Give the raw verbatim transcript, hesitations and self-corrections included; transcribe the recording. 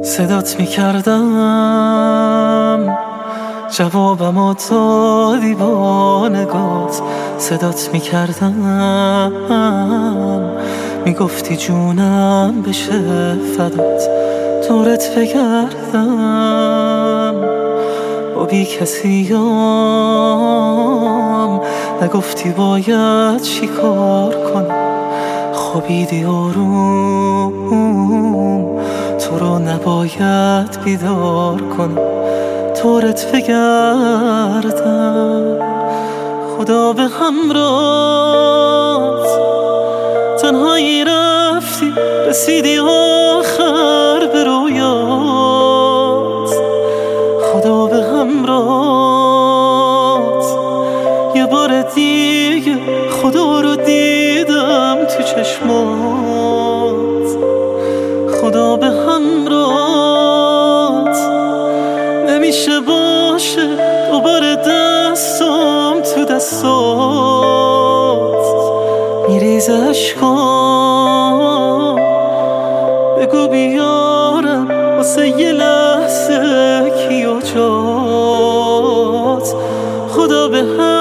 صدات میکردم جوابمو دادی با نگات، صدات میکردم میگفتی جونم بشه فدات، دورت بگردم با بی کسیام، نگفتی باید چی کار کنم، خوابیدی آروم تو رو نباید بیدار کنم، دورت بگردم خدا به همراهت، تنهایی رفتی رسیدی آخر به رویات، خدا به همراهت یه بار دیگه خدا رو دیدم تو چشمات، خدا به همراهت نمیشه باشه دوباره دستم تو دستات، میریزه اشکام بگو بیارم واسه یه لحظه کی و جات، خدا به هم